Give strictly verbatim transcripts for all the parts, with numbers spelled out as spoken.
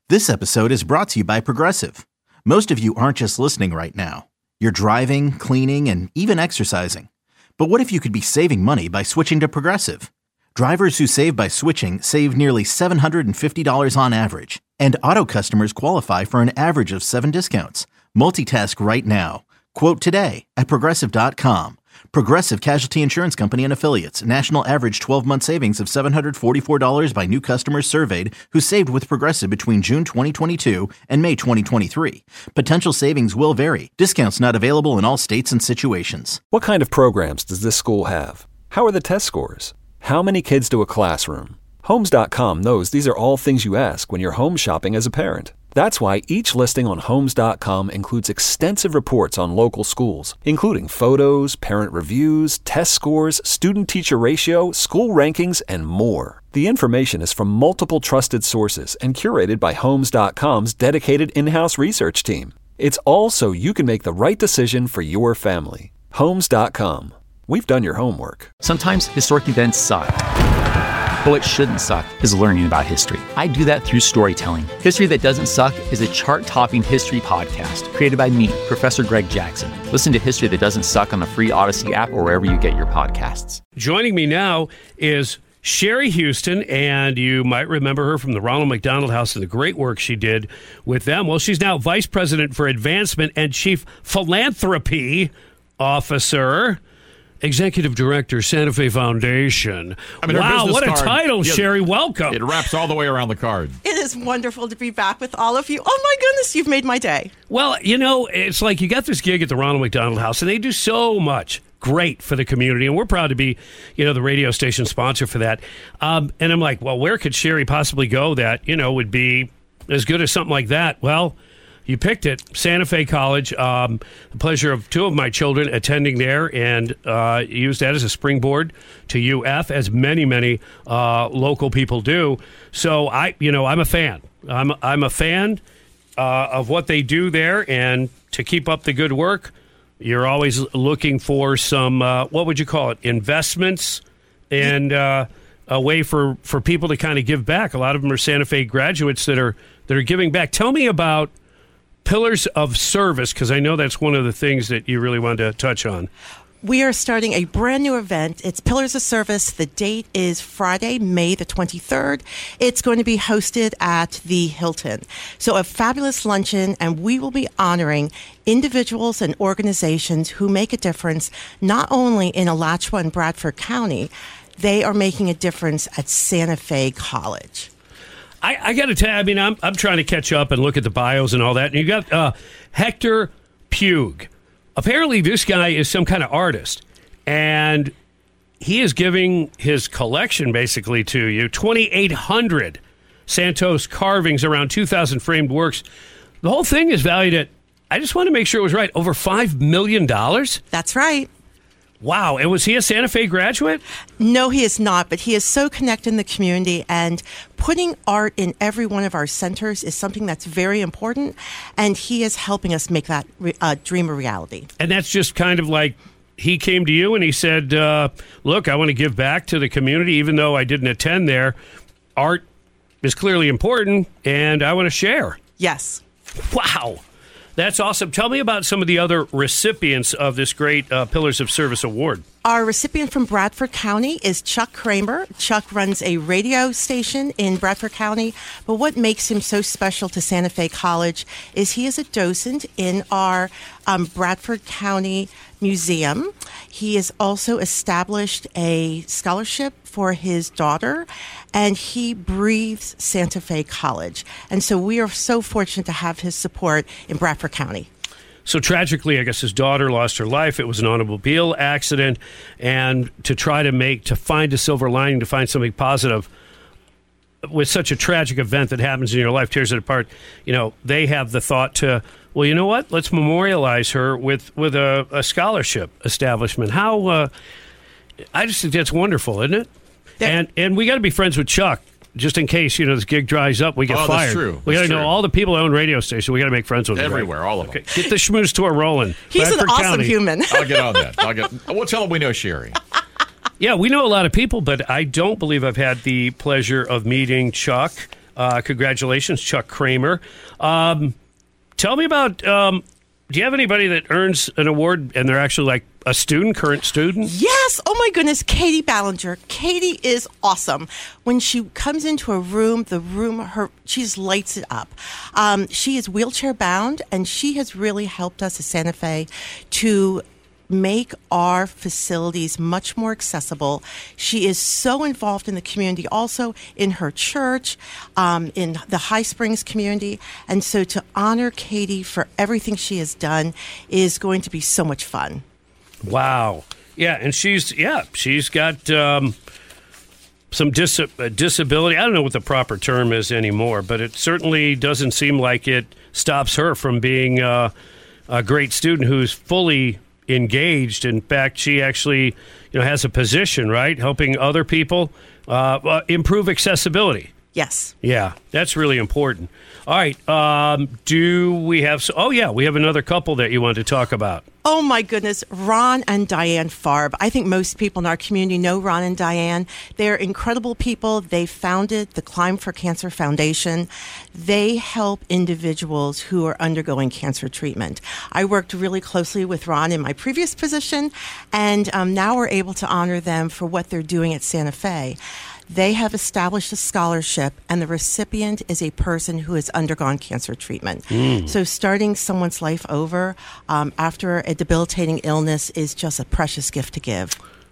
This episode is brought to you by Progressive. Most of you aren't just listening right now. You're driving, cleaning, and even exercising. But what if you could be saving money by switching to Progressive? Drivers who save by switching save nearly seven hundred fifty dollars on average. And auto customers qualify for an average of seven discounts. Multitask right now. Quote today at Progressive dot com. Progressive Casualty Insurance Company and Affiliates. National average twelve-month savings of seven hundred forty-four dollars by new customers surveyed who saved with Progressive between June twenty twenty-two and May twenty twenty-three. Potential savings will vary. Discounts not available in all states and situations. What kind of programs does this school have? How are the test scores? How many kids do a classroom? Homes dot com knows these are all things you ask when you're home shopping as a parent. That's why each listing on Homes dot com includes extensive reports on local schools, including photos, parent reviews, test scores, student-teacher ratio, school rankings, and more. The information is from multiple trusted sources and curated by Homes dot com's dedicated in-house research team. It's all so you can make the right decision for your family. Homes dot com. We've done your homework. Sometimes historic events suck. But what shouldn't suck is learning about history. I do that through storytelling. History That Doesn't Suck is a chart-topping history podcast created by me, Professor Greg Jackson. Listen to History That Doesn't Suck on the free Odyssey app or wherever you get your podcasts. Joining me now is Sherry Houston, and you might remember her from the Ronald McDonald House and the great work she did with them. Well, she's now Vice President for Advancement and Chief Philanthropy Officer. Executive Director, Santa Fe Foundation. I mean, wow, what a card, title, yeah, Sherry. Welcome. It wraps all the way around the card. It is wonderful to be back with all of you. Oh, my goodness, you've made my day. Well, you know, it's like you got this gig at the Ronald McDonald House, and they do so much great for the community, and we're proud to be, you know, the radio station sponsor for that. Um, and I'm like, well, where could Sherry possibly go that, you know, would be as good as something like that? Well, you picked it, Santa Fe College. Um, the pleasure of two of my children attending there, and uh, used that as a springboard to U F, as many, many uh, local people do. So I, you know, I'm a fan. I'm I'm a fan uh, of what they do there, and to keep up the good work, you're always looking for some uh, what would you call it? Investments and uh, a way for, for people to kind of give back. A lot of them are Santa Fe graduates that are that are giving back. Tell me about Pillars of Service, because I know that's one of the things that you really wanted to touch on. We are starting a brand new event. It's Pillars of Service. The date is Friday, May the twenty-third. It's going to be hosted at the Hilton. So a fabulous luncheon, and we will be honoring individuals and organizations who make a difference not only in Alachua and Bradford County, they are making a difference at Santa Fe College. I, I got to tell you, I mean, I'm I'm trying to catch up and look at the bios and all that. And you got uh, Hector Pugh. Apparently, this guy is some kind of artist, and he is giving his collection basically to you. twenty-eight hundred Santos carvings, around two thousand framed works. The whole thing is valued at, I just want to make sure it was right, over five million dollars? That's right. Wow. And was he a Santa Fe graduate? No, he is not, but he is so connected in the community, and putting art in every one of our centers is something that's very important, and he is helping us make that uh, dream a reality. And that's just kind of like he came to you and he said, uh, look, I want to give back to the community, even though I didn't attend there. Art is clearly important, and I want to share. Yes. Wow. That's awesome. Tell me about some of the other recipients of this great uh, Pillars of Service Award. Our recipient from Bradford County is Chuck Kramer. Chuck runs a radio station in Bradford County, but what makes him so special to Santa Fe College is he is a docent in our um, Bradford County Museum. He has also established a scholarship for his daughter, and he breathes Santa Fe College. And so we are so fortunate to have his support in Bradford County. So tragically, I guess his daughter lost her life. It was an automobile accident. And to try to make, to find a silver lining, to find something positive with such a tragic event that happens in your life, tears it apart, you know, they have the thought to, well, you know what? Let's memorialize her with, with a, a scholarship establishment. How, uh, I just think that's wonderful, isn't it? That, and and we got to be friends with Chuck, just in case, you know, this gig dries up, we get oh, fired. That's true. We got to true. know all the people who own radio stations. We got to make friends with them. Everywhere, right? all of okay. them. Get the schmooze tour rolling. He's Bradford an awesome County. human. I'll get on that. I'll get. We'll tell them we know Sherry. Yeah, we know a lot of people, but I don't believe I've had the pleasure of meeting Chuck. Uh, congratulations, Chuck Kramer. Um, tell me about, um, do you have anybody that earns an award and they're actually like a student, current student? Yes. Oh, my goodness. Katie Ballinger. Katie is awesome. When she comes into a room, the room, her she just lights it up. Um, she is wheelchair bound, and she has really helped us at Santa Fe to make our facilities much more accessible. She is so involved in the community, also in her church, um, in the High Springs community. And so to honor Katie for everything she has done is going to be so much fun. Wow. Yeah, and she's, yeah, she's got um, some dis- uh, disability. I don't know what the proper term is anymore, but it certainly doesn't seem like it stops her from being uh, a great student who's fully engaged. In fact, she actually, you know, has a position, right, helping other people uh, uh, improve accessibility. Yes. Yeah, that's really important. All right. Um, do we have... So, oh, yeah, we have another couple that you wanted to talk about. Oh, my goodness. Ron and Diane Farb. I think most people in our community know Ron and Diane. They're incredible people. They founded the Climb for Cancer Foundation. They help individuals who are undergoing cancer treatment. I worked really closely with Ron in my previous position, and um, now we're able to honor them for what they're doing at Santa Fe. They have established a scholarship, and the recipient is a person who has undergone cancer treatment. Mm. So starting someone's life over um, after a debilitating illness is just a precious gift to give.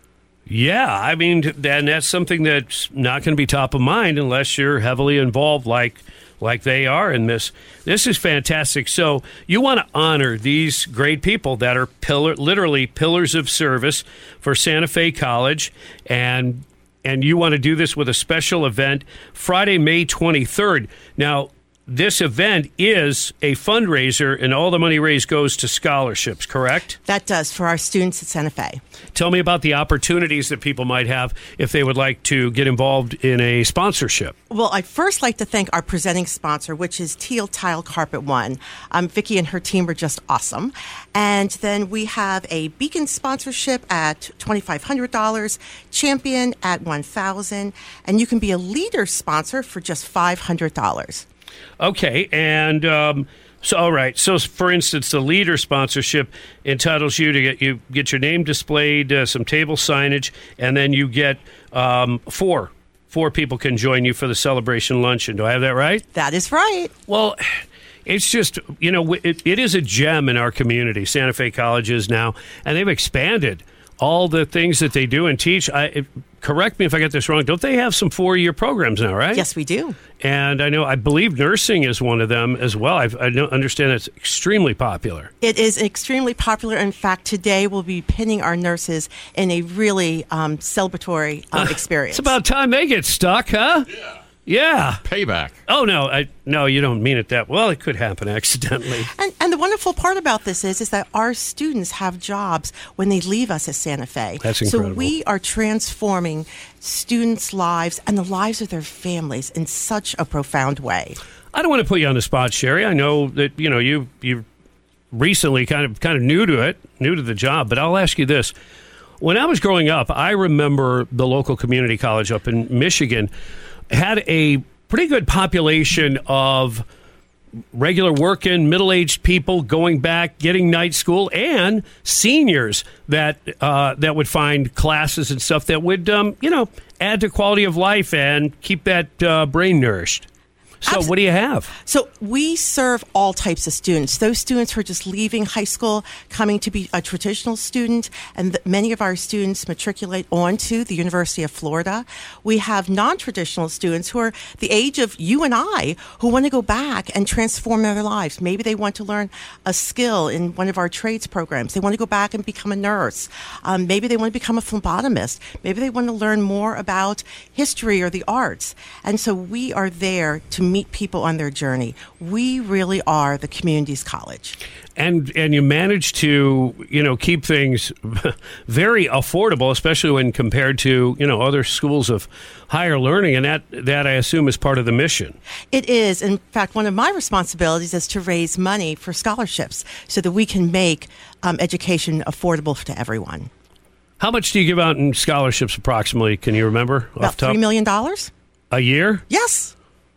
Yeah, I mean, and that's something that's not going to be top of mind unless you're heavily involved like like they are in this. This is fantastic. So you want to honor these great people that are pillar, literally pillars of service for Santa Fe College, and and you want to do this with a special event Friday, May twenty-third. Now, this event is a fundraiser, and all the money raised goes to scholarships, correct? That does, for our students at Santa Fe. Tell me about the opportunities that people might have if they would like to get involved in a sponsorship. Well, I'd first like to thank our presenting sponsor, which is Teal Tile Carpet One. Um, Vicki and her team are just awesome. And then we have a Beacon sponsorship at twenty-five hundred dollars, Champion at one thousand dollars, and you can be a leader sponsor for just five hundred dollars. Okay, and um, so all right. So, for instance, the leader sponsorship entitles you to get you get your name displayed, uh, some table signage, and then you get um, four four people can join you for the celebration luncheon. Do I have that right? That is right. Well, it's just, you know, it, it is a gem in our community. Santa Fe College is now, and they've expanded all the things that they do and teach. I, it, correct me if I get this wrong. Don't they have some four-year programs now, right? Yes, we do. And I know, I believe nursing is one of them as well. I've, I know, understand it's extremely popular. It is extremely popular. In fact, today we'll be pinning our nurses in a really um, celebratory um, experience. It's about time they get stuck, huh? Yeah. Yeah. Payback. Oh, no, I, no, you don't mean it that well. It could happen accidentally. And, and the wonderful part about this is, is that our students have jobs when they leave us at Santa Fe. That's incredible. So we are transforming students' lives and the lives of their families in such a profound way. I don't want to put you on the spot, Sherry. I know that, you know, you you recently kind of kind of new to it, new to the job, but I'll ask you this. When I was growing up, I remember the local community college up in Michigan had a pretty good population of regular working, middle-aged people going back, getting night school, and seniors that uh, that would find classes and stuff that would, um, you know, add to quality of life and keep that uh, brain nourished. So Absolutely. What do you have? So we serve all types of students. Those students who are just leaving high school, coming to be a traditional student, and th- many of our students matriculate onto the University of Florida. We have non-traditional students who are the age of you and I who want to go back and transform their lives. Maybe they want to learn a skill in one of our trades programs. They want to go back and become a nurse. Um, maybe they want to become a phlebotomist. Maybe they want to learn more about history or the arts. And so we are there to meet people on their journey. We really are the community's college. And and you manage to, you know, keep things very affordable, especially when compared to, you know, other schools of higher learning. And that, that I assume is part of the mission. It is. In fact, one of my responsibilities is to raise money for scholarships so that we can make um, education affordable to everyone. How much do you give out in scholarships approximately? Can you remember? About three million dollars. A year? Yes.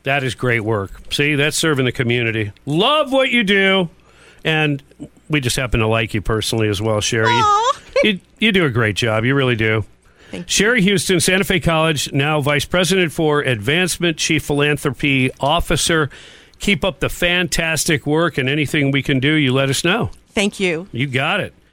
That is great work. See, that's serving the community. Love what you do. And we just happen to like you personally as well, Sherry. You, you, you do a great job. You really do. Thank you. Sherry Houston, Santa Fe College, now Vice President for Advancement, Chief Philanthropy Officer. Keep up the fantastic work, and anything we can do, you let us know. Thank you. You got it.